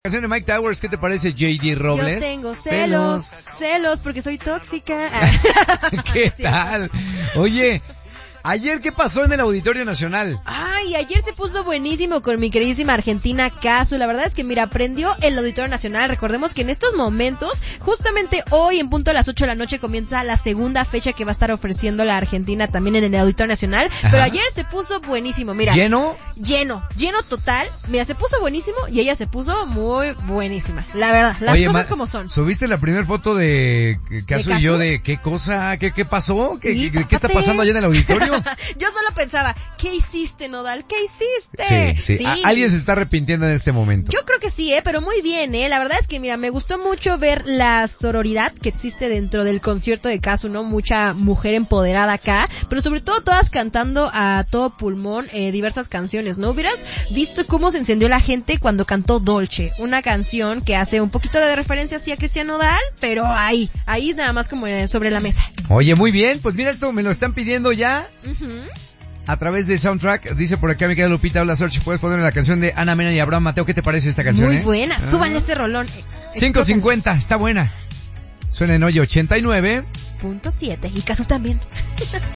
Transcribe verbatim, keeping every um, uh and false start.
Canción de Mike Towers, ¿qué te parece, J D Robles? Yo tengo celos, celos, celos porque soy tóxica. ¿Qué tal? Oye, ayer, ¿qué pasó en el Auditorio Nacional? Ay, ayer se puso buenísimo con mi queridísima Argentina Casu. La verdad es que, mira, prendió el Auditorio Nacional. Recordemos que en estos momentos, justamente hoy en punto a las ocho de la noche, comienza la segunda fecha que va a estar ofreciendo la Argentina también en el Auditorio Nacional. Ajá. Pero ayer se puso buenísimo, mira. ¿Lleno? Lleno, lleno total. Mira, se puso buenísimo y ella se puso muy buenísima. La verdad, las Oye, cosas ma- como son. ¿Subiste la primera foto de Casu y yo de qué cosa, qué, qué pasó? ¿Qué, Sí, qué, ¿Qué está pasando allá en el auditorio? Yo solo pensaba, ¿qué hiciste, Nodal? ¿Qué hiciste? Sí, sí, sí. A- alguien se está arrepintiendo en este momento. Yo creo que sí, eh, pero muy bien, eh. La verdad es que, mira, me gustó mucho ver la sororidad que existe dentro del concierto de Casu, ¿no? Mucha mujer empoderada acá, pero sobre todo todas cantando a todo pulmón eh, diversas canciones, ¿no? Hubieras visto cómo se encendió la gente cuando cantó Dolce, una canción que hace un poquito de referencia hacia Cristian Nodal, pero ahí, ahí nada más como eh, sobre la mesa. Oye, muy bien, pues mira, esto me lo están pidiendo ya. Uh-huh. A través de Soundtrack, dice por acá mi querida Lupita, habla Sorchi, puedes ponerme la canción de Ana Mena y Abraham Mateo, ¿qué te parece esta canción? Muy eh? buena, ah. súbanle ese rolón. cinco cincuenta, está buena. Suena en Oye ochenta y nueve punto siete, y Casu también.